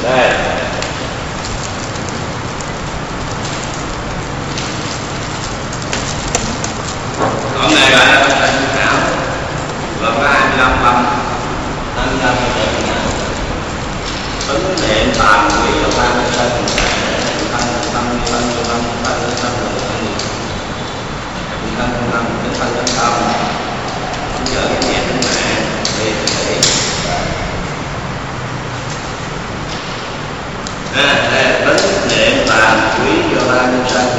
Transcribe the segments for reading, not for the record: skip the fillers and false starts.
Đây. Hôm nay bạn đã thành não gồm có 25 tâm, 25 cái não, ứng niệm tàm quý và ba mươi thân giờ cái nhẹ tính mạng đi để tính niệm tàm quý và ba mươi thân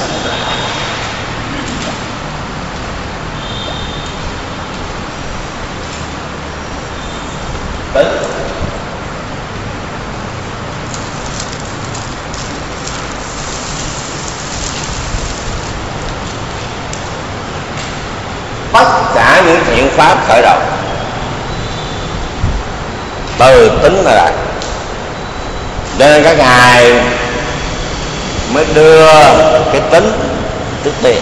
tính tất cả những thiện pháp khởi đầu từ tính là lại, cho nên các ngài mới đưa cái tính trước tiên.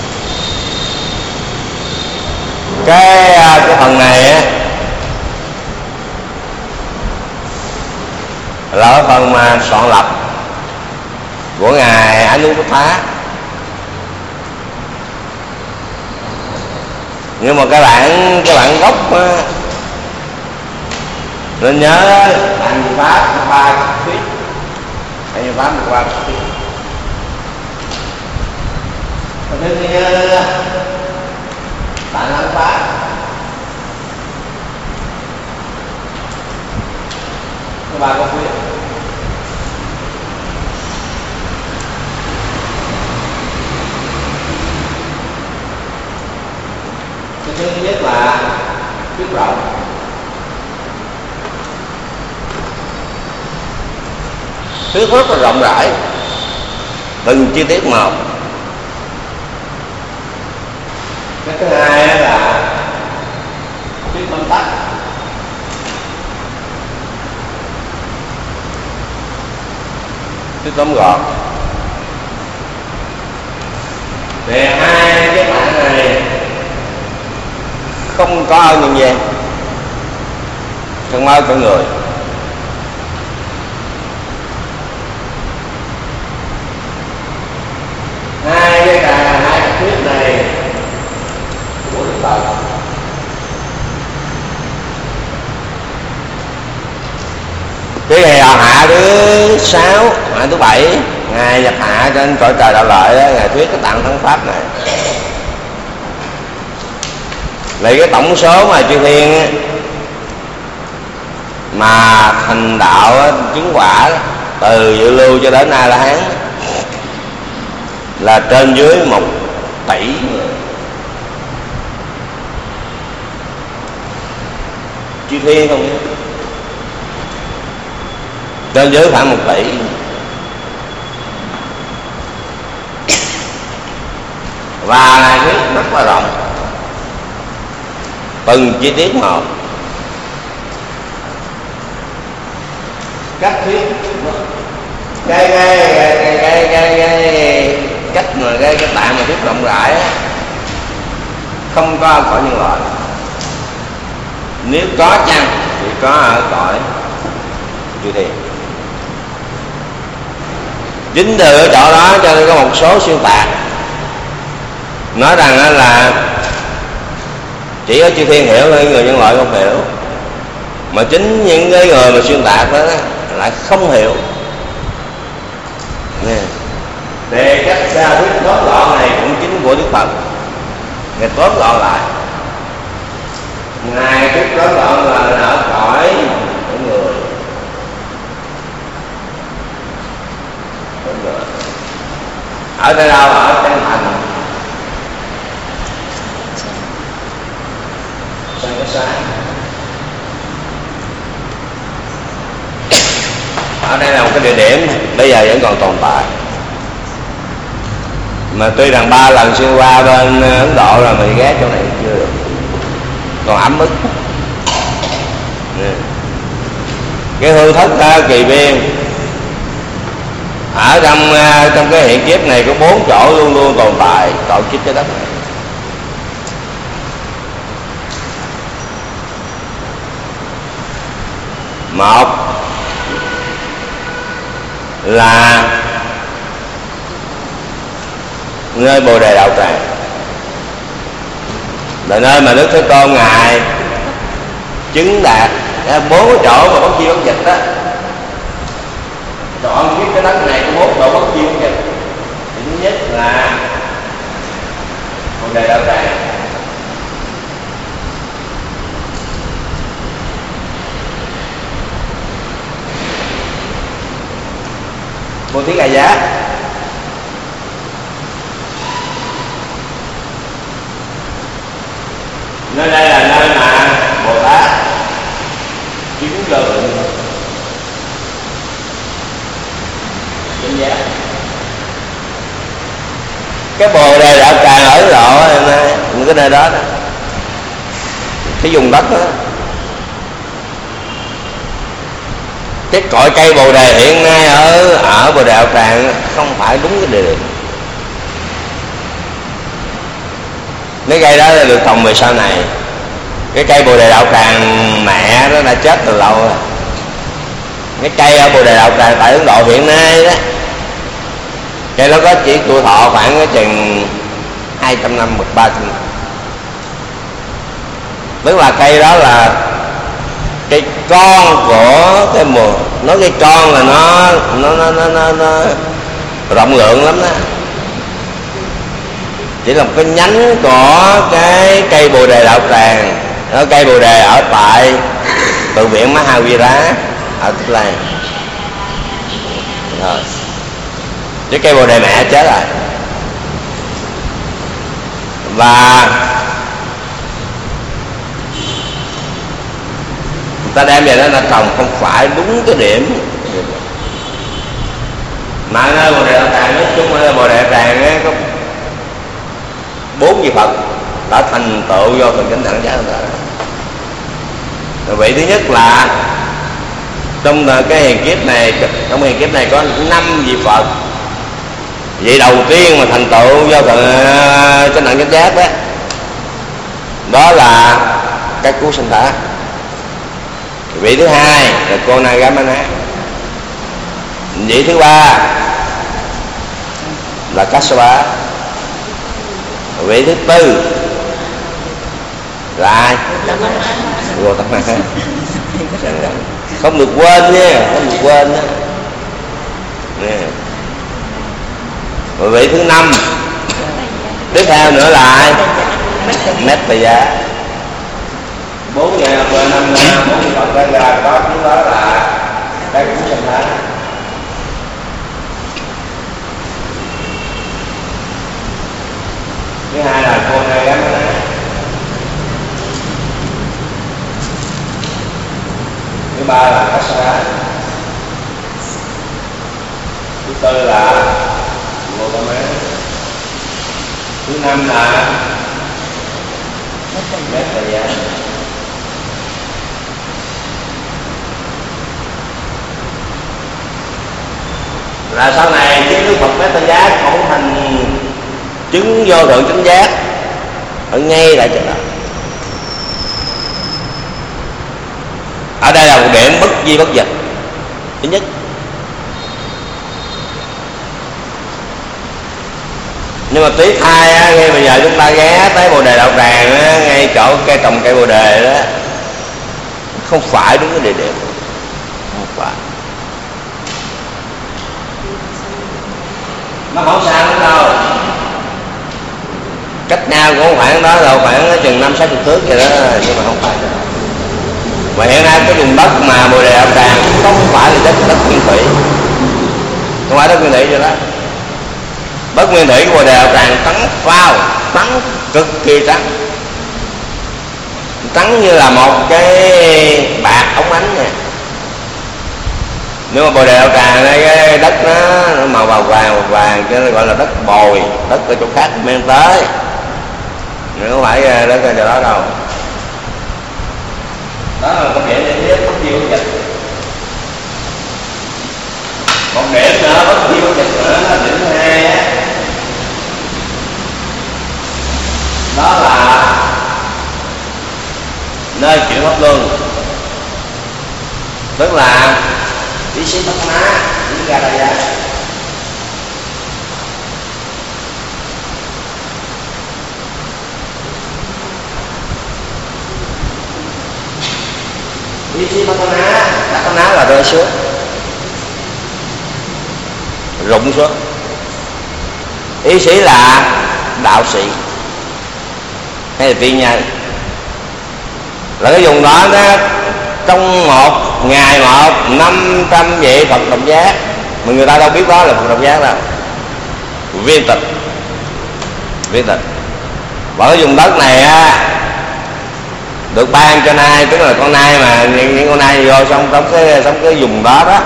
Cái phần này á là cái phần mà soạn lập của ngài Anuruddha. Nhưng mà các bạn gốc á, nên nhớ hành pháp ba thuyết, hành pháp qua thuyết. Thứ như tạng hành pháp, có ba câu thuyết. Thứ nhất là thuyết rộng, thuyết rất là rộng rãi, từng chi tiết một. Cái thứ hai là thuyết tóm tắt, thuyết tóm gọn. Về hai cái bản này không có ở nhân gian, không ở con người. Hai cái thuyết này của Đức Phật cái ngày hạ thứ 6, hạ thứ 7 ngài nhập hạ trên cõi trời đạo lợi đó, ngài thuyết cái tạng thắng pháp này. Lấy cái tổng số mà chư thiên mà thành đạo chứng quả từ dự lưu cho đến A La Hán là trên dưới 1 tỷ người. Chư thiên không nhé, trên dưới khoảng 1 tỷ. Và ngài thuyết rất là rộng, từng chi tiết một. Cách thuyết cái cách mà cái tạng mà thuyết rộng rãi á, không có ở cõi nhân loại. Nếu có chăng thì có ở cõi chư thiên. Chính từ ở chỗ đó cho nên có một số xuyên tạc nói rằng là chỉ ở chư thiên hiểu thôi, người nhân loại không hiểu. Mà chính những cái người mà xuyên tạc đó lại không hiểu. Nè, đề cách xa thuyết tóm gọn này cũng chính của Đức Phật. Ngài tóm gọn lại, ngài thuyết tóm gọn là ở cõi của người. Ở đây đâu? Ở Chân Thành, Sanh Có Sáng. Ở đây là một cái địa điểm bây giờ vẫn còn tồn tại, mà tuy rằng 3 lần xuyên qua bên Ấn Độ rồi mình ghé chỗ này chưa được, còn ấm ức. Cái hương thất Kỳ Biên ở trong cái hiện kiếp này có 4 chỗ luôn luôn tồn tại tổ chức cái đất này. Một là nơi Bồ Đề Đạo Tràng, là nơi mà Đức Thế Tôn ngài chứng đạt 4 chỗ mà bất chi bất dịch đó. Chọn kiếp cái đất này có 4 chỗ bất chi bất dịch. Thứ nhất là Bồ Đề Đạo Tràng, Bồ Thí Ca Giá, nơi đây là nơi mà Bồ Tát chứng vô lượng chánh giác. Cái Bồ Đề Đạo Tràng ở Lộ những cái nơi đó, cái vùng đất đó, cái cội cây Bồ Đề hiện nay ở Bồ Đề Đạo Tràng không phải đúng cái địa điểm. Cái cây đó được trồng về sau này. Cái cây Bồ Đề Đạo Tràng mẹ nó đã chết từ lâu rồi. Cái cây ở Bồ Đề Đạo Tràng tại Ấn Độ hiện nay đó, cây nó có chỉ tuổi thọ khoảng cái chừng 200 năm hoặc 300 năm. Tức là cây đó là cây con của cái mùa. Nói cây con là nó rộng lượng lắm đó. Chỉ là một cái nhánh của cái cây Bồ Đề Đạo Tràng. Đó, cây Bồ Đề ở tại tự viện Mahavira ở Tích Lan. Rồi cái cây Bồ Đề mẹ chết rồi, và người ta đem về đó là trồng không phải đúng cái điểm. Mà nơi Bồ Đề Đạo Tràng nói chung là Bồ Đề Đạo Tràng có 4 vị Phật đã thành tựu vô thường chánh đẳng giác. Vị thứ nhất là trong cái hiền kiếp này, trong hiền kiếp này có 5 vị Phật. Vị đầu tiên mà thành tựu do thường chánh đẳng chánh giác đó là các Cú Sinh Thá. Vị thứ hai là cô Nagamana. Vị thứ ba là Kassapa. Vị thứ tư là ai? Gotama. Không được quên nha, không được quên nha. Vị thứ năm tiếp theo nữa là ai? Mettaya. 4 ngày 5 năm 4 Phật ra có thứ đó là cái Cú Sinh Thá. Thứ hai là cô Nagamana. Thứ ba là Kassapa. Thứ tư là Gotama. Thứ năm là Mettaya. Là sau này cái Đức Phật Mettaya cũng thành chứng vô thượng chánh giác ở ngay tại chỗ đó. Ở đây là một điểm bất di bất dịch thứ nhất. Nhưng mà tiếc thay ngay bây giờ chúng ta ghé tới Bồ Đề Đạo Tràng ngay chỗ cây trồng cây Bồ Đề đó, không phải đúng cái địa điểm, không phải. Nó không xa lắm đâu, cách nhau cũng khoảng đó rồi, khoảng chừng 50-60 thước vậy đó, nhưng mà không phải. Mà hiện nay cái vùng đất mà Bồ Đề Đạo Tràng không phải là đất nguyên thủy, không phải đất nguyên thủy rồi đó. Đất nguyên thủy của Bồ Đề Đạo Tràng trắng phao, trắng cực kỳ trắng, trắng như là một cái bạc ống ánh nè. Nhưng mà Bồ Đề Đạo Tràng đây cái đất nó màu vàng cho nên gọi là đất bồi, đất ở chỗ khác mang tới, không phải đất ở chỗ đó đâu. Đó là cái điểm để nhất bất chi bất dịch. Một điểm nữa bất chi bất dịch nữa là điểm thứ hai á, đó là nơi chuyển pháp luân. Tức là Isipatana Nigadaya. Isipatana là rơi xuống, rụng xuống. Ý sĩ là đạo sĩ hay là tiên nhân, là cái vùng đó nó trong một ngày 500 vị Phật Độc Giác, mà người ta đâu biết đó là Phật Độc Giác đâu, viên tịch. Và cái vùng đất này á, được ban cho nai, tức là con nai mà những con nai vô sống cái vùng đó đó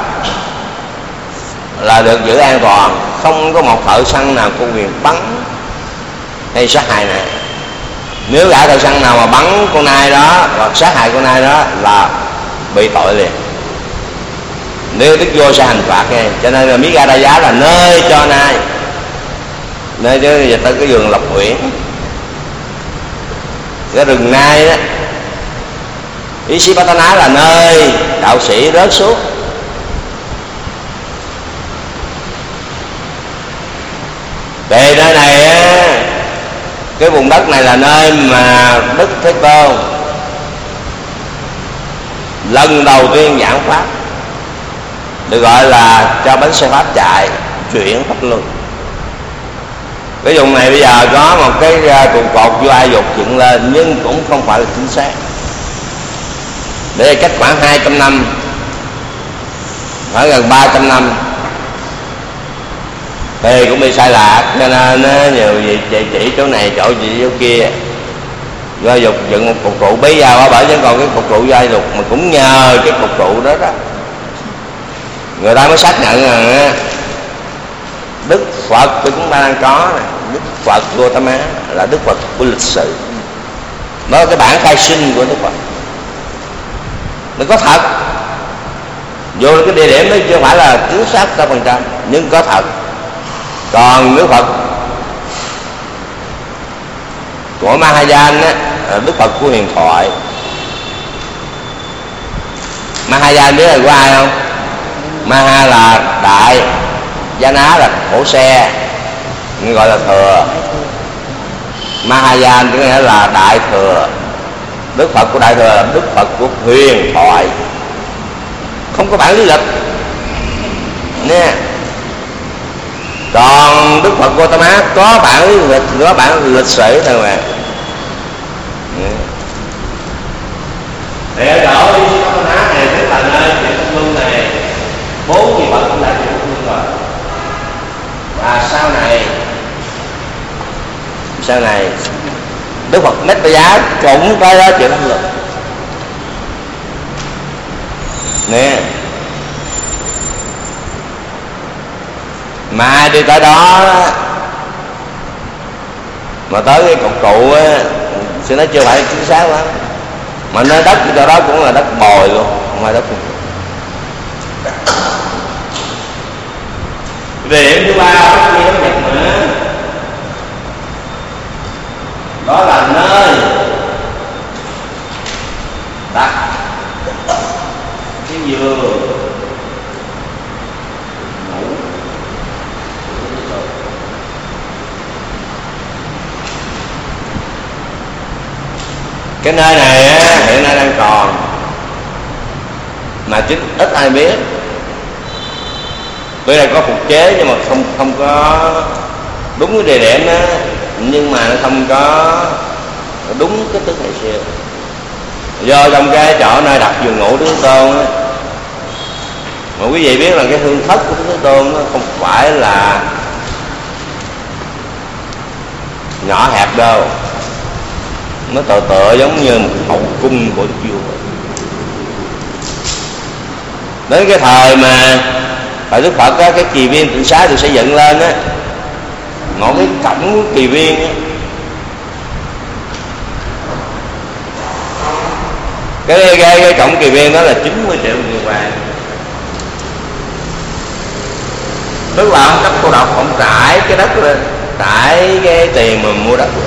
là được giữ an toàn, không có một thợ săn nào có quyền bắn hay sát hại này. Nếu gã thợ săn nào mà bắn con nai đó hoặc sát hại con nai đó là bị tội liền, nếu tức vô sẽ hành phạt nghe. Cho nên là Nigadaya là nơi cho nai, nơi chứ tới cái vườn Lộc Uyển, cái rừng nai đó. Isipatana là nơi đạo sĩ rớt xuống. Về nơi này á, cái vùng đất này là nơi mà Đức Thế Tôn lần đầu tiên giảng pháp, được gọi là cho bánh xe pháp chạy chuyển pháp luân. Cái vùng này bây giờ có một cái trụ cột vô Ai Dục dựng lên, nhưng cũng không phải là chính xác. Để cách khoảng 200 năm, khoảng gần 300 năm thì cũng bị sai lạc, cho nên nhiều gì chỉ chỗ này chỗ gì chỗ kia. Do Ai Dục dựng một cục trụ, bây giờ bởi vẫn còn cái cục trụ do Ai Dục, mà cũng nhờ cái cục trụ đó đó người ta mới xác nhận rằng Đức Phật của chúng ta đang có này, Đức Phật Gautama là Đức Phật của lịch sử. Đó là cái bản khai sinh của Đức Phật, nó có thật. Vô cái địa điểm đó chưa phải là chính xác 100%, nhưng có thật. Còn Đức Phật của Mahajan á, Đức Phật của huyền thoại. Mahajan biết là của ai không? Maha là đại, Jana là khổ xe, gọi là thừa. Mahajan có nghĩa là đại thừa. Đức Phật của đại thừa là Đức Phật của huyền thoại, không có bản lý lịch nè. Còn Đức Phật Gautama có bản lý lịch, có bản lịch sử thôi mà. Để ở chỗ Isipatana này tức là nơi chuyển pháp luân này, 4 vị Phật cũng đã chuyển pháp luân rồi. Và sau này Đức Phật Nitya cũng có đó chuyển pháp luân nè. Mà ai đi tới đó mà tới cái cục trụ á, thì nó chưa phải chính xác lắm, mà nơi đất cho đó cũng là đất bồi luôn, không phải đất không. Địa điểm thứ ba bất nghi Nhật nữa, đó là nơi đặt cái giường ngủ. Cái nơi này á, hiện nay đang còn, mà chính ít ai biết. Tuy là có phục chế nhưng mà không có đúng cái địa điểm đó, nhưng mà nó không có đúng cái tức ngày xưa. Do trong cái chỗ nơi đặt giường ngủ Đức Thế Tôn á, mà quý vị biết là cái hương thất của Đức Thế Tôn nó không phải là nhỏ hẹp đâu, nó tựa giống như một hậu cung của Đức Vua. Đến cái thời mà thời Đức Phật á, cái kỳ viên tịnh xá được xây dựng lên á, ngọn cái cổng kỳ viên á, cái cổng kỳ viên đó là 90 triệu tiền vàng. Tức là ông cấp cô độc, ông trải cái đất lên, trải cái tiền mà mua đất,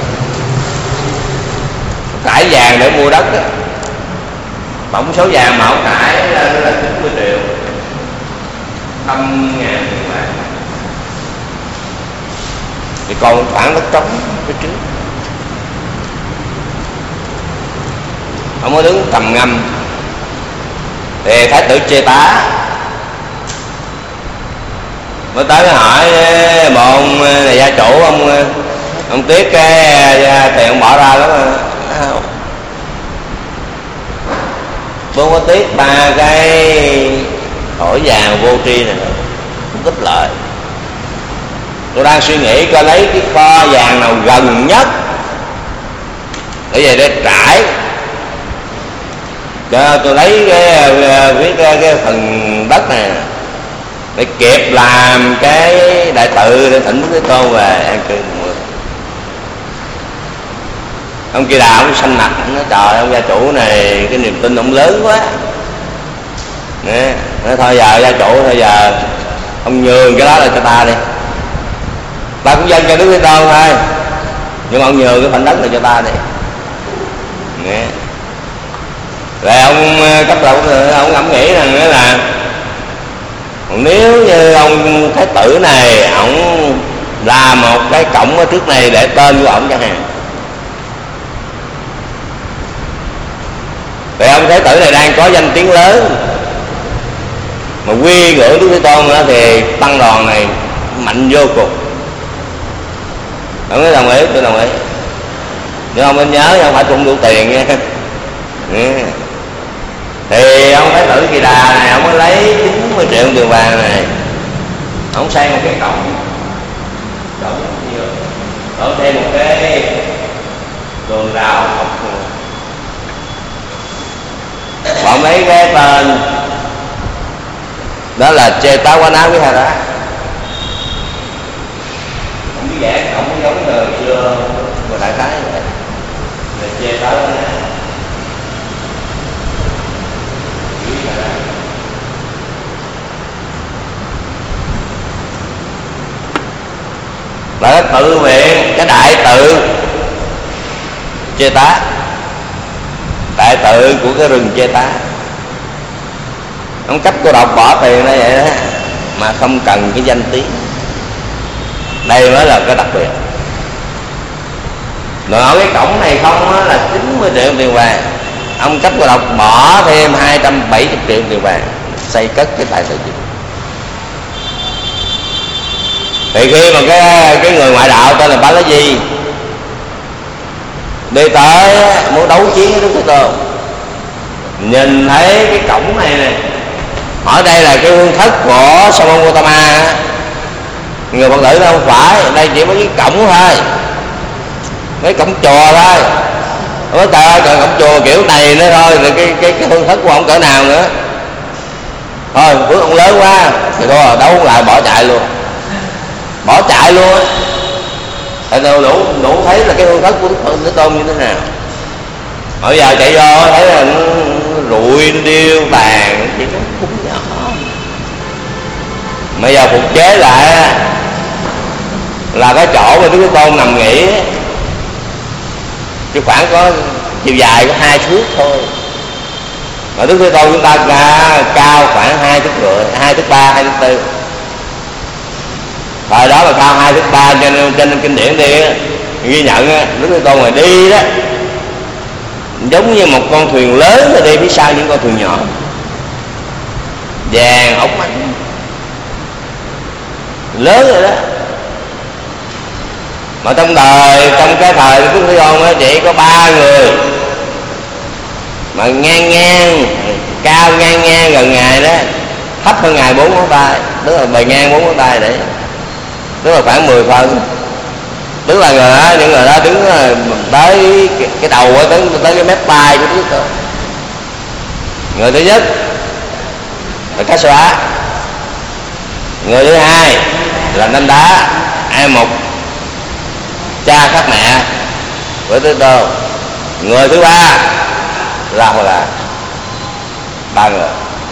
trải vàng để mua đất đó. Tổng số vàng mà ông trải đó là 90 triệu. 100.000 tiền bạc, thì còn khoảng đất trống phía trước. Ông có đứng trầm ngâm, thì thái tử Chê Tá mới tới hỏi bộ ông là gia chủ, ông tiếc cái tiền ông bỏ ra lắm. Tôi có tiếc 3 cái thỏi vàng vô tri này không tích lợi. Tôi đang suy nghĩ coi lấy cái kho vàng nào gần nhất để về để trải, cho tôi lấy cái phần đất này để kịp làm cái đại tự để thỉnh Đức Thế Tôn về an cư. Ông Kỳ Đà ông xanh mặt, ông nói trời, ông gia chủ này cái niềm tin ông lớn quá. Nè, nói thôi giờ gia chủ, thôi giờ ông nhường cái đó là cho ta đi, ta cũng dâng cho Đức Thế Tôn thôi, nhưng mà ông nhường cái phần đất này cho ta đi. Nè, rồi ông cấp đầu ông ngẫm nghĩ rằng là nếu như ông thái tử này ông làm một cái cổng ở trước này để tên của ông chẳng hạn, thì ông thái tử này đang có danh tiếng lớn mà quy ngưỡng Đức Thế Tôn nữa, thì tăng đoàn này mạnh vô cùng. Ông nói đồng ý, tôi đồng ý, nhưng ông nên nhớ không phải cũng đủ tiền nha. Thì ông thái tử Kỳ Đà này ông mới lấy 90 triệu tiền vàng này, ông xây một cái cổng nhiều, ở thêm một cái tường rào học, bọn mấy cái tên đó là Chê Tá Quá Ná với Hà Đá. Không biết vẽ cổng giống người xưa mà đại khái vậy là Chê Tá Quá Ná. Và cái tự viện, cái đại tự Chê Tá, đại tự của cái rừng Chê Tá, ông cách cô độc bỏ tiền đó vậy đó, mà không cần cái danh tiếng. Đây mới là cái đặc biệt. Rồi ở cái cổng này không đó là 90 triệu tiền vàng, ông cách cô độc bỏ thêm 270 triệu tiền vàng xây cất cái đại tự. Thì khi mà cái người ngoại đạo tên là Bá Lá Di đi tới muốn đấu chiến với Đức Thế Tôn, nhìn thấy cái cổng này nè, hỏi đây là cái hương thất của Sa Môn Gautama. Người Phật tử không phải, đây chỉ có cái cổng thôi, mấy cổng chùa thôi. Nói trời ơi, cổng chùa kiểu này nữa thôi, rồi cái hương thất của ông cỡ nào nữa. Thôi phước ông lớn quá thì thôi đấu lại bỏ chạy luôn, bỏ chạy luôn á. Tại đủ thấy là cái hương thất của Đức Thế Tôn như thế nào. Bây giờ chạy vô thấy là nó rụi điêu tàn, chỉ có cũng nhỏ. Bây giờ phục chế lại là cái chỗ mà Đức Thế Tôn nằm nghỉ, chứ khoảng có chiều dài có 2 thước thôi, mà Đức Thế Tôn chúng ta cao khoảng 2 thước rưỡi, 2 thước 3, 2 thước 4. Thời đó là cao 2 thước 3, cho nên kinh điển đi ghi nhận Đức Thế Tôn này đi đó giống như một con thuyền lớn rồi đi phía sau những con thuyền nhỏ, vàng ống ánh lớn rồi đó. Mà trong cái thời Đức Thế Tôn đó, chỉ có 3 người mà ngang cao ngang gần Ngài đó, thấp hơn Ngài 4 ngón tay, tức là bề ngang 4 ngón tay, để tức là khoảng 10 phân. Tức là người đó, những người đó đứng tới cái đầu tới cái mép tay của Đức Thế Tôn. Người thứ nhất là Cá Xóa, người thứ hai là Nanh Đá, ai một cha khác mẹ với Thế Tôn. Người thứ ba là Hồ Đà. 3 người,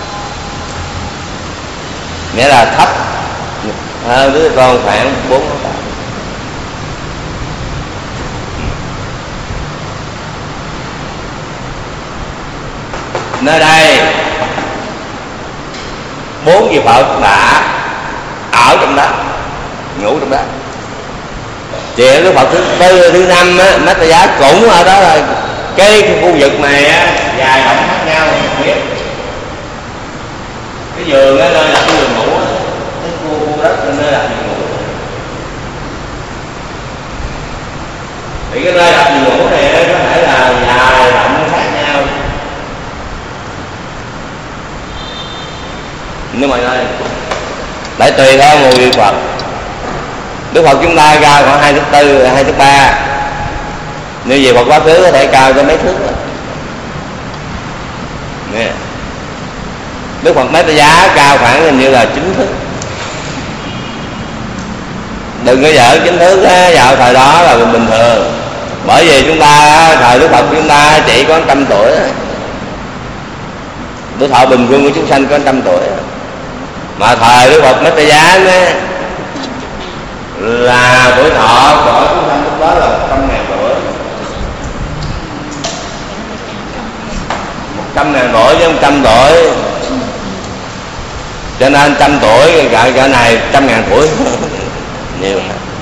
nghĩa là thấp hơn Đức Thế Tôn khoảng 4 ngón tay. Nơi đây 4 vị Phật đã ở trong đó, ngủ trong đó. Thì Đức Phật thứ tư, thứ năm á, Mát Tà Giá cũng ở đó. Là cái khu vực này á, dài rộng khác nhau không biết. Cái giường á, nơi đặt cái giường ngủ á, cái khu đất nơi đặt giường ngủ. Thì cái nơi đặt giường ngủ này có thể là dài rộng khác nhau. Nhưng mà ơi, lại tùy theo một vị Phật. Đức Phật chúng ta cao khoảng 2 thước 4, 2 thước 3. Như vậy Phật quá khứ có thể cao cho mấy thước đó. Nè. Đức Phật Mát Tà Giá cao khoảng hình như là 9 thước. Đừng có giỡn 9 thước á, vào thời đó là bình thường. Bởi vì chúng ta, thời Đức Phật chúng ta chỉ có 100 tuổi. Đức thọ bình quân của chúng sanh có 100 tuổi. Mà thời Đức Phật Mát Tà Giá là tuổi thọ của chúng sanh lúc đó là 100.000 tuổi. 100.000 tuổi với 100 tuổi. Cho nên 100 tuổi cái này 100.000 tuổi nhiều.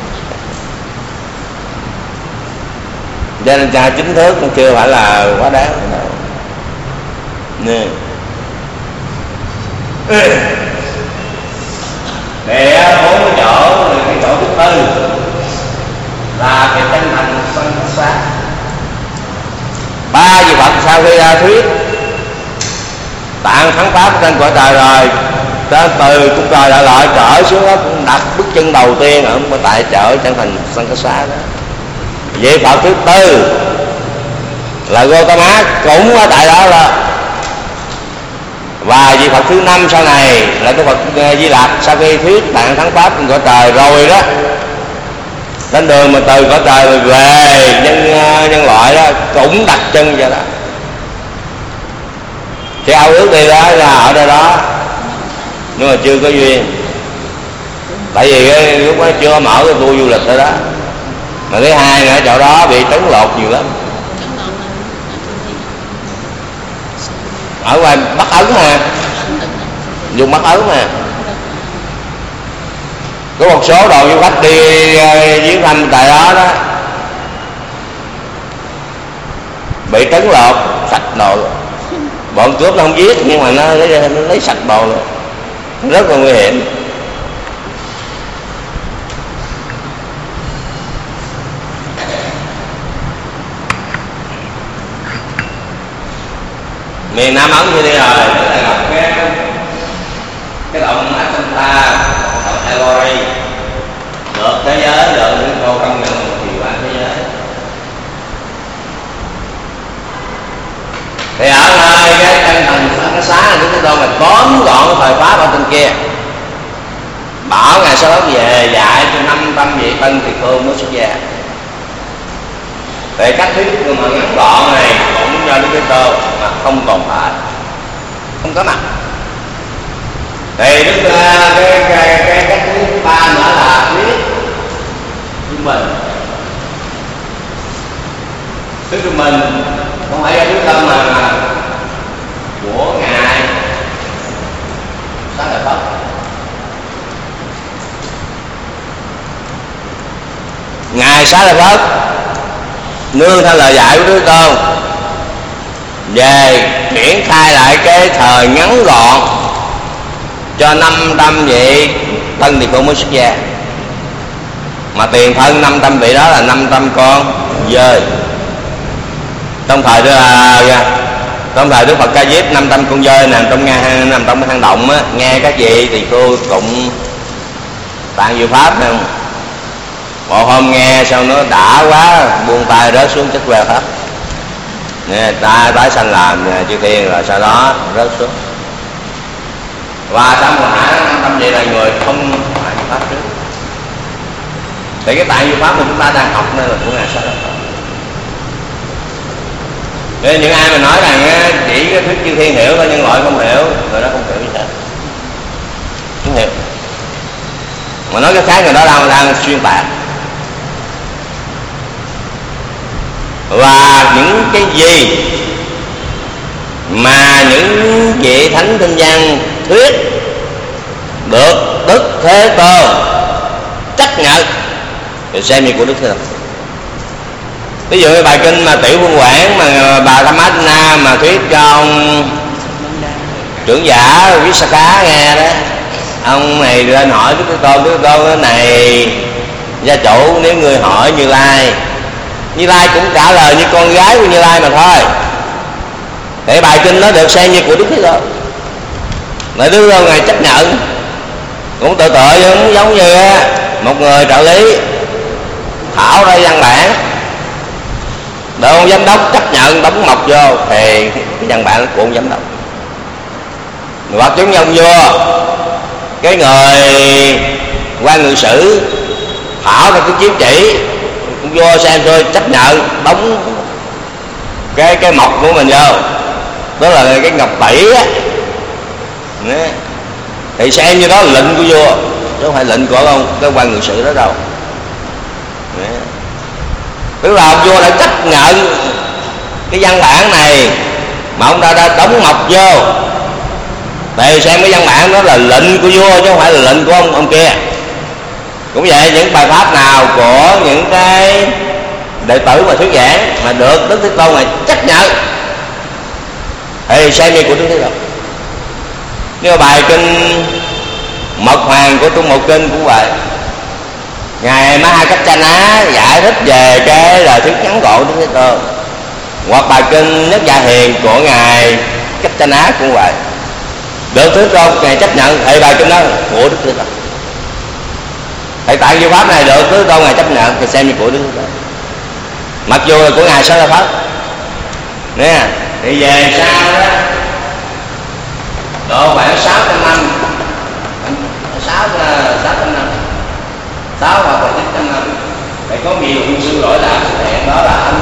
Cho nên cha 9 thước cũng chưa phải là quá đáng đâu. Nè. Để 4 cái chỗ, cái chỗ thứ tư là cái chân thành sanh sát. 3 vị Phật sau khi ra thuyết tạng thắng pháp trên cõi trời rồi, từ cung trời Đại Lợi trở xuống đó cũng đặt bước chân đầu tiên ở tại chợ chân thành sanh xá đó. Vị Phật thứ tư là Gotama cũng ở tại đó là. Và vị Phật thứ 5 sau này là cái Phật Di Lặc, sau khi thuyết tạng thắng pháp trên cõi trời rồi đó, trên đường mà từ cõi trời về nhân loại đó cũng đặt chân vào đó. Cái ao ước đi đó là ở đây đó, nhưng mà chưa có duyên. Tại vì cái lúc đó chưa mở cái tour du lịch ở đó. Mà thứ hai nữa, chỗ đó bị trấn lột nhiều lắm. Ở ngoài Bắc Ấn mà, dùng Bắc Ấn mà, có một số đoàn du khách đi viếng thăm tại đó đó bị trấn lột sạch đồ. Bọn cướp nó không giết nhưng mà nó lấy sạch đồ luôn, rất là nguy hiểm. Miền Nam Ấn như thế rồi, tức là gặp cái động Atanta, động Elori, được thế giới, được những cô công nhận một kỳ quan thế giới. Thì ở nơi cái chân thành cái xá của chúng tôi là tóm gọn thời pháp ở trên kia, bảo ngày sau đó về dạy cho 500 vị tân tỳ khưu mới xuất gia. Về cách thuyết mà ngắn gọn này cũng do Đức Thế Tôn mà không tồn tại, không có mặt. Thì Đức cái cách thuyết thứ 3 nữa là thuyết trung bình. Thuyết trung bình không phải do Đức Tôn mà của ngài Xá Lợi Phất. Ngài Xá Lợi Phất nương theo lời dạy của Đức Tôn về triển khai lại cái thời ngắn gọn cho 500 vị tân tỳ khưu mới xuất gia. Mà tiền thân 500 vị đó là 500 con dơi. Trong thời Đức Phật Ca Diếp 500 con dơi nằm trong cái hang động á, nghe các vị tỳ khưu tụng tạng diệu pháp không? Một hôm nghe xong nó đã quá, buông tay rớt xuống chết queo hết. Nè, ta tái sanh làm chư thiên rồi sau đó rớt xuống. Và trong một hãng 500 vị là người không tạng diệu pháp trước. Thì cái tạng diệu pháp mà chúng ta đang học nên là của ngài Xá Lợi Phất. Nên những ai mà nói rằng chỉ cái thuyết chư thiên hiểu thôi, nhân loại không hiểu, người đó không hiểu gì hết, không hiểu. Mà nói cái khác người đó đang xuyên tạc. Và những cái gì mà những vị thánh tinh văn thuyết được Đức Thế Tôn chấp nhận thì xem như của Đức Thế Tôn. Ví dụ như bài kinh mà Tiểu Phương Quảng mà bà Tham Má mà thuyết cho ông trưởng giả Visakha nghe đó, ông này lên hỏi Đức Thế Tôn, Đức Thế Tôn cái này gia chủ, nếu người hỏi Như Lai, Như Lai cũng trả lời như con gái của Như Lai mà thôi, để bài kinh nó được xem như của Đức Thế Tôn. Mà Đức Thế Tôn ngài chấp nhận, cũng tự giống như một người trợ lý thảo ra văn bản, để ông giám đốc chấp nhận đóng mộc vô thì cái văn bản của ông giám đốc. Hoặc giống như ông vua, cái người quan ngự sử thảo ra cái chiếu chỉ, ông vua xem rồi chấp nhận đóng cái mộc của mình vô, đó là cái ngọc tỷ á, thì xem như đó là lệnh của vua chứ không phải lệnh của ông cái quan ngự sử đó đâu. Tức là ông vua đã chấp nhận cái văn bản này mà ông ta đã đóng mộc vô, để xem cái văn bản đó là lệnh của vua chứ không phải là lệnh của ông kia. Cũng vậy, những bài pháp nào của những cái đệ tử mà thuyết giảng mà được Đức Thế Tôn này chấp nhận thì xem như của Đức Thế Tôn. Như bài kinh Mật Hoàng của Trung Mục Kinh cũng vậy, ngài Mahakaccana giải thích về cái lời thuyết ngắn gọn Đức Thế Tôn. Hoặc bài kinh Nhất Dạ Hiền của ngài Kaccana cũng vậy, được Thế Tôn ngài chấp nhận thì bài kinh đó của Đức Thế Tôn. Thì tại Diệu Pháp này được Thế Tôn ngài chấp nhận thì xem như của Đức Thế Tôn, mặc dù là của ngài Sa La Pháp nè. Thì về sau đó độ khoảng 600 năm, 600 năm, 6 hoặc là 900 năm thì có nhiều sự lỗi lạc xuất hiện, đó là anh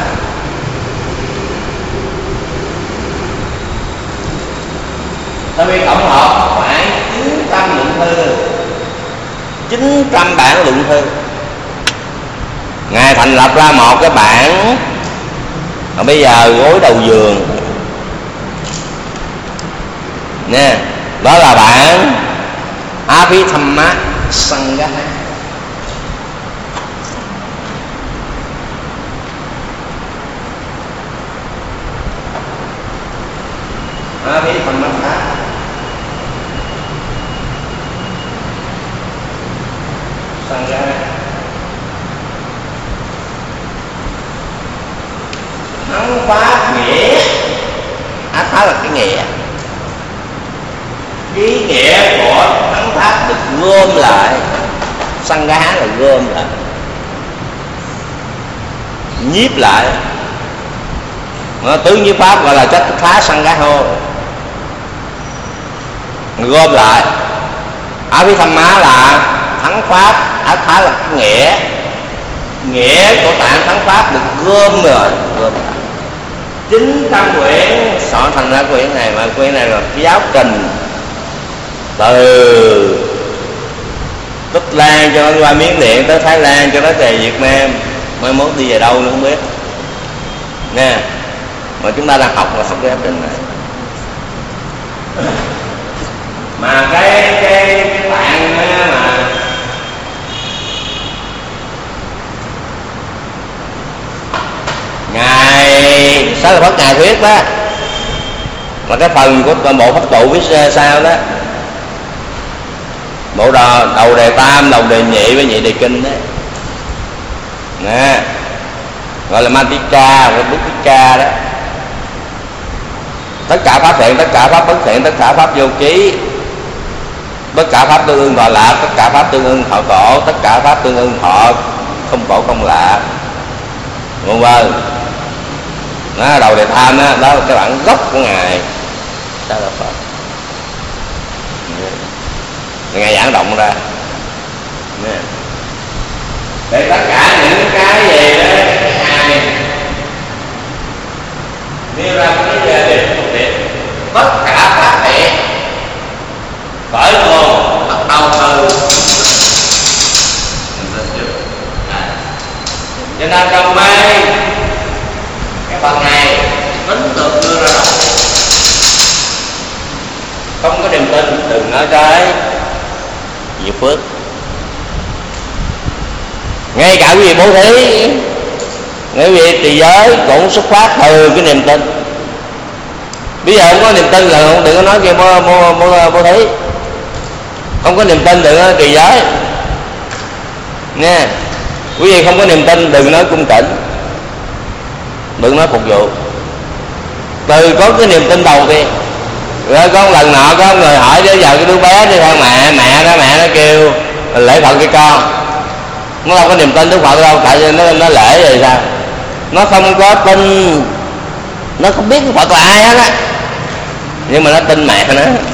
ta biết tổng hợp khoảng 900 luận thư, 900 bản luận thư. Ngài thành lập ra một cái bản mà bây giờ gối đầu giường nè, đó là bản Abhidhamma Sangaha. Abhidhamma Sangaha thắng pháp nghĩa. Pháp là cái nghĩa, ý nghĩa của thắng pháp được gom lại. Sangaha là gom lại, nhiếp lại. Tứ nhiếp pháp gọi là chất phá Sangaho, gom lại. Abhidhamma là thắng pháp, Phá là cái nghĩa, nghĩa của tạng thắng pháp được gom rồi, gom lại. 900 quyển soạn thành ra quyển này, mà quyển này là giáo trình từ Tích Lan cho nó qua Miến Điện tới Thái Lan cho nó về Việt Nam, mai mốt đi về đâu nữa không biết nè. Mà chúng ta đang học là học cái trên này. Mà cái tạng mà ngài Xá Lợi Phất ngài thuyết đó, mà cái phần của toàn bộ pháp tụ viết sao đó, bộ đầu đề tam, đầu đề nhị với nhị đề kinh đó nè, gọi là Mantika và Bhutika đó. Tất cả pháp thiện, tất cả pháp bất thiện, tất cả pháp vô ký, tất cả pháp tương ưng thọ lạc, tất cả pháp tương ưng thọ khổ, tất cả pháp tương ưng thọ không khổ không lạc, vân vân. Đó, đầu đề tham đó, đó là cái bản gốc của ngài Xá Lợi Phất, ngài giảng động ra để tất cả những cái gì đó cái ai nêu ra cái đề điểm một điểm, tất cả pháp thiện khởi nguồn bắt đầu từ. Cho nên trong mấy cái phần này tính được đưa ra đâu, không có niềm tin đừng nói tới nhiều phước. Ngay cả quý vị bố thí, quý vị trì giới cũng xuất phát từ cái niềm tin. Bây giờ không có niềm tin là đừng có nói kia bố thí. Không có niềm tin đừng có trì giới nha. Quý vị không có niềm tin đừng nói cung kính, đừng nói phục vụ. Từ có cái niềm tin đầu tiên. Rồi có một lần nọ có người hỏi đến giờ cái đứa bé đi theo mẹ nó kêu lễ Phật cho con. Nó không có niềm tin Đức Phật đâu, tại vì nó lễ rồi sao? Nó không có tin, nó không biết Đức Phật là ai hết á, nhưng mà nó tin mẹ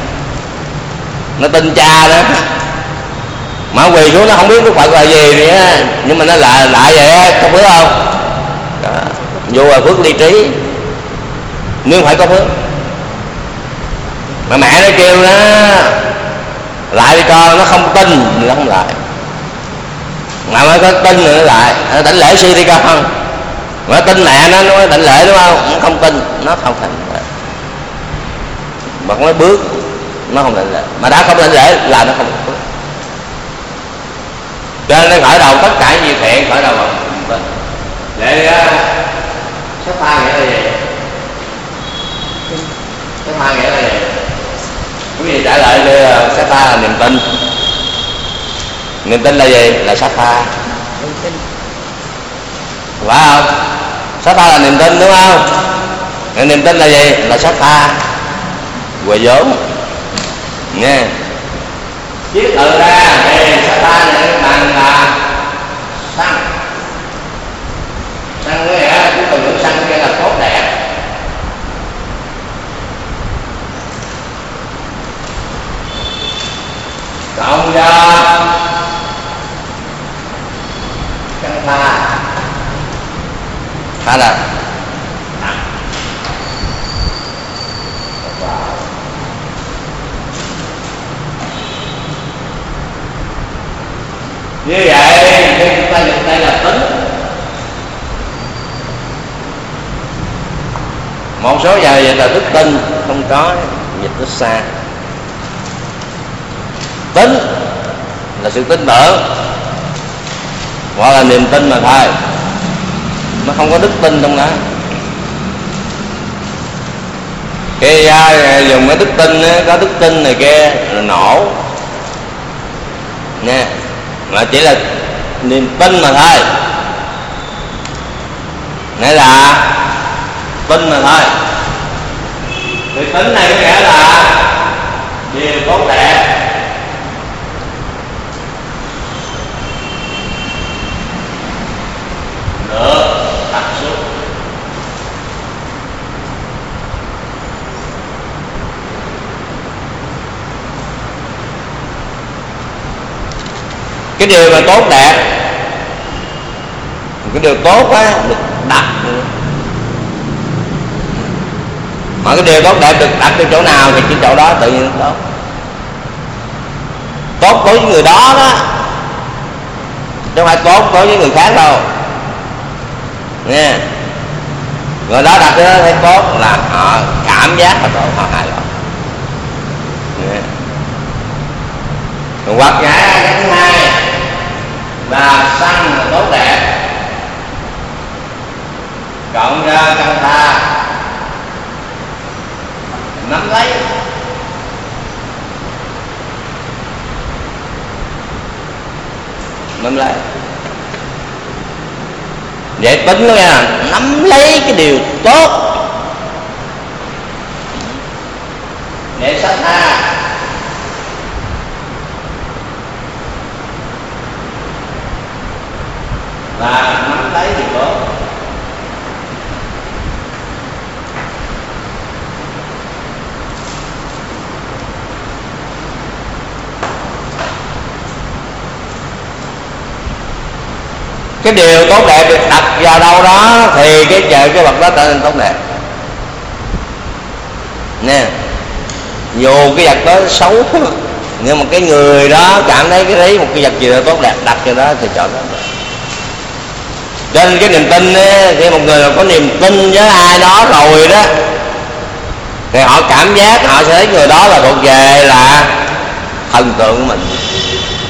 nó tin cha đó. Mà quỳ xuống nó không biết Đức Phật là gì vậy á, nhưng mà nó lại vậy á, có phước không? Đó. Vô là phước ly trí, nhưng phải có phước. Mà mẹ nó kêu nó lại đi con, nó không tin thì nó không lại. Mà mới có tin rồi nó lại, nó đảnh lễ sư đi con. Mà tin mẹ nó nói đảnh lễ đúng không? Nó không tin, nó không thành lễ. Mà nói bước nó không đảnh lễ, mà đã không đảnh lễ là nó không có phước. Cho nên khởi đầu tất cả nhiều thiện khởi đầu bằng tin. Để sắc pha nghĩa là gì? Sắc pha nghĩa là gì? Quý vị trả lời đi, sắc pha là niềm tin. Niềm tin là gì? Là sắc pha, phải không? Sắc pha là niềm tin đúng không? Niềm tin là gì? Là sắc pha quầy vốn nha. Chiếc tự ra thì sắc pha này bằng là xăng. Xăng cái nghĩa là cái từ ngữ xăng kia là tốt đẹp. Cộng cho căn pha là như vậy khi chúng ta dùng đây là tính. Một số giờ dịch là đức tin, không có dịch rất xa. Tính là sự tin tưởng hoặc là niềm tin mà thôi, nó không có đức tin trong đó. Cái dùng cái đức tin, có đức tin này kia là nổ nha, mà chỉ là niềm tin mà thôi, nghĩa là tin mà thôi. Thì tính này có nghĩa là điều tốt đẹp, được tập xuống. Cái điều mà tốt đẹp, cái điều tốt á được đặt, mà cái điều tốt đẹp được đặt ở chỗ nào thì cái chỗ đó tự nhiên nó tốt. Tốt đối với người đó đó, chứ không phải tốt đối với người khác đâu nha. Người đó đặt cái đó thấy tốt là họ cảm giác là tốt, họ hài lòng. Hoặc cái thứ hai là xăng là tốt đẹp, cộng ra căn ta nắm lấy. Nắm lấy vậy tính đó nha, nắm lấy cái điều tốt để sát tha. Và nắm lấy điều tốt. Cái điều tốt đẹp được đặt vào đâu đó thì cái vật đó trở nên tốt đẹp nè. Dù cái vật đó xấu nhưng mà cái người đó cảm thấy cái đấy một cái vật gì đó tốt đẹp đặt cho đó thì chọn đó. Trên cái niềm tin ấy, khi một người có niềm tin với ai đó rồi đó thì họ cảm giác họ sẽ thấy người đó là thuộc về là thần tượng của mình.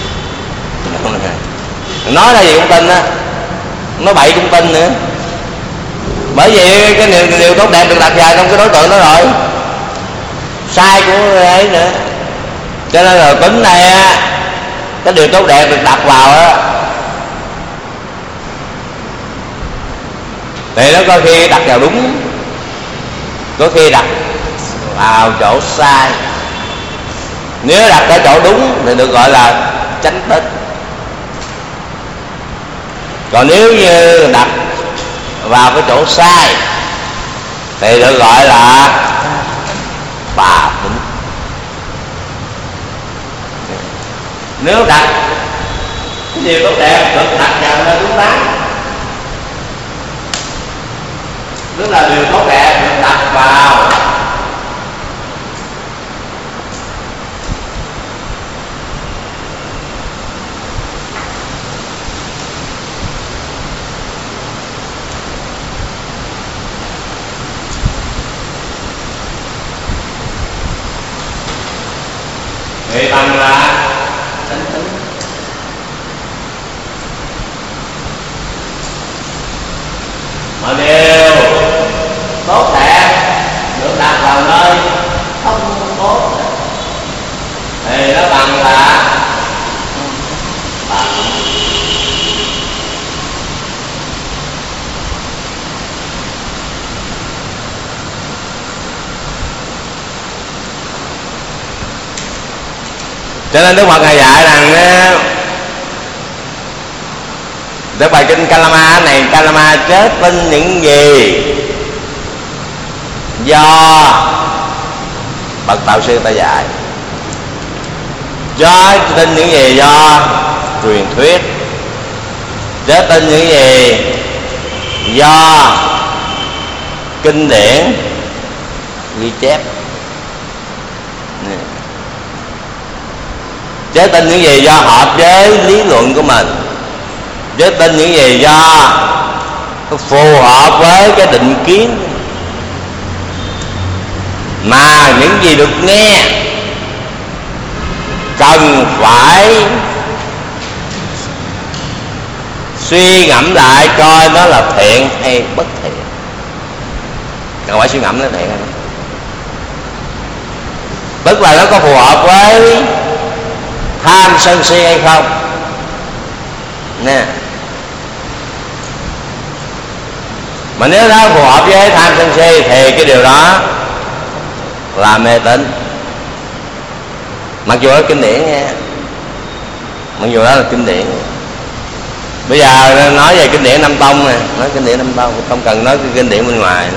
nói ra gì cũng tin á, nói bậy cũng tin nữa. Bởi vì cái điều tốt đẹp được đặt vào trong cái đối tượng đó rồi, sai của ấy nữa. Cho nên là tính này á, cái điều tốt đẹp được đặt vào á thì nó có khi đặt vào đúng, có khi đặt vào chỗ sai. Nếu đặt ở chỗ đúng thì được gọi là chánh tích, còn nếu như đặt vào cái chỗ sai thì được gọi là tà tính. Nếu đặt cái điều tốt đẹp được đặt vào nơi đúng đắn, tức là điều tốt đẹp được đặt vào thì bằng là chánh tính. Mà điều tốt đẹp được đặt vào nơi không tốt thì nó bằng là tà tính. Cho nên Đức Phật Ngài dạy rằng cái bài kinh Kalama này, Kalama chớ tin những gì do bậc đạo sư ta dạy, chớ tin những gì do truyền thuyết, chớ tin những gì do kinh điển ghi chép, chớ tin những gì do hợp với lý luận của mình, chớ tin những gì do phù hợp với cái định kiến, mà những gì được nghe cần phải suy ngẫm lại coi nó là thiện hay bất thiện. Cần phải suy ngẫm nó thiện hay không, tức là nó có phù hợp với tham sân si hay không nè. Mà nếu nó phù hợp với tham sân si thì cái điều đó là mê tín, mặc dù đó kinh điển nha, mặc dù đó là kinh điển. Bây giờ nói về kinh điển Nam Tông nè, nói kinh điển Nam Tông, không cần nói cái kinh điển bên ngoài.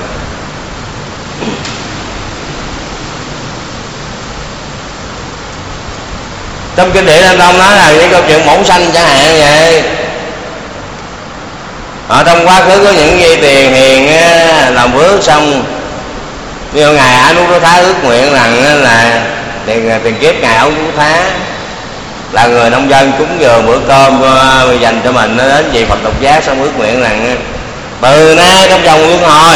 Trong kinh điển Nam Tông nói là những câu chuyện bổn sanh chẳng hạn vậy. Ở trong quá khứ có những vị tiền hiền làm phước xong, như ngài A Nút Thá ước nguyện rằng là tiền kiếp ngài A Nút Thá là người nông dân cúng dường bữa cơm dành cho mình, nó đến vị Phật độc giác xong ước nguyện rằng từ nay trong vòng luân hồi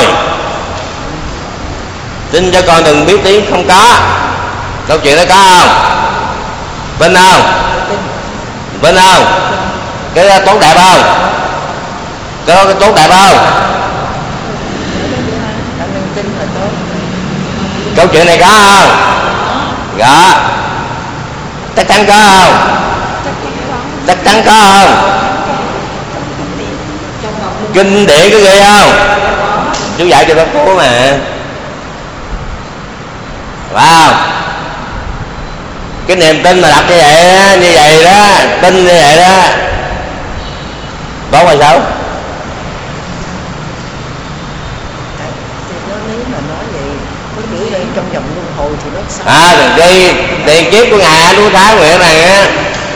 xin cho con đừng biết tiếng không có. Câu chuyện đó có không? Tin không? Tin không? Cái đó tốt đẹp không? Cái đó tốt đẹp không? Câu chuyện này có không? Có. Chắc chắn có không? Chắc chắn có không? Kinh điển có ghê không? Chú dạy cho các cô mà, phải không? Cái niềm tin mà đặt như vậy đó, tin như vậy đó, tốt hay xấu? Trong vòng luân hồi thì nó sao? Tiền kiếp của ngài A Nút Thá nguyện rằng á,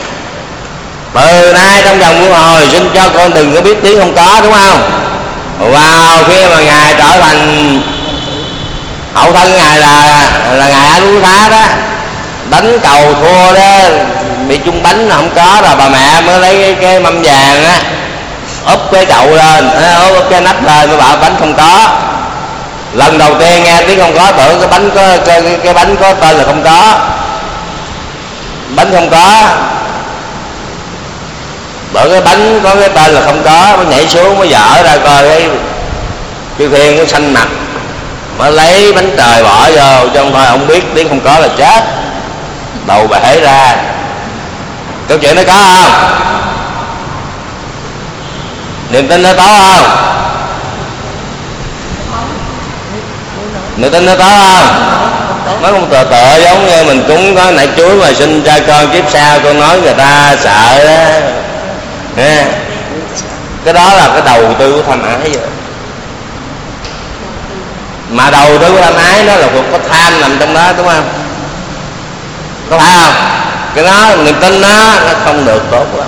từ nay trong vòng luân hồi xin cho con đừng có biết tiếng không có, đúng không? Vào khi mà ngài trở thành hậu thân ngài là ngài A Nút Thá đó, đánh cầu thua đó, bị chung bánh không có, rồi bà mẹ mới lấy cái mâm vàng á úp cái chậu lên, úp cái nắp lên, mới bảo bánh không có. Lần đầu tiên nghe tiếng không có tưởng cái bánh có tên là không có, bánh không có. bởi cái bánh có cái tên là không có, mới nhảy xuống mới dở ra coi cái chư thiên nó xanh mặt, mới lấy bánh trời bỏ vô, chứ không thôi ông biết tiếng không có là chết, đầu bể ra. Câu chuyện đó có không? Niềm tin nó có không? Niềm tin nó có không? Nó không tựa giống như mình cúng có nãy chuối mà sinh ra con kiếp sau, con nói người ta sợ đó. Cái đó là cái đầu tư của tham ái rồi. Mà đầu tư của tham ái đó là có tham nằm trong đó, đúng không? Có phải không? Cái đó niềm tin nó không được tốt quá.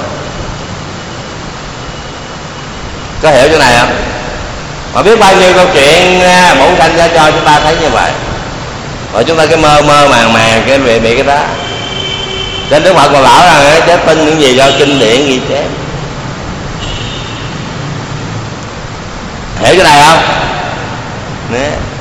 Có hiểu chỗ này không? Mà biết bao nhiêu câu chuyện bổn sanh ra cho chúng ta thấy như vậy, rồi chúng ta cái mơ màng cái bị cái đó. Trên Đức Phật còn bảo rằng chứ tin những gì do kinh điển ghi chép. Hiểu cái này không? Nè.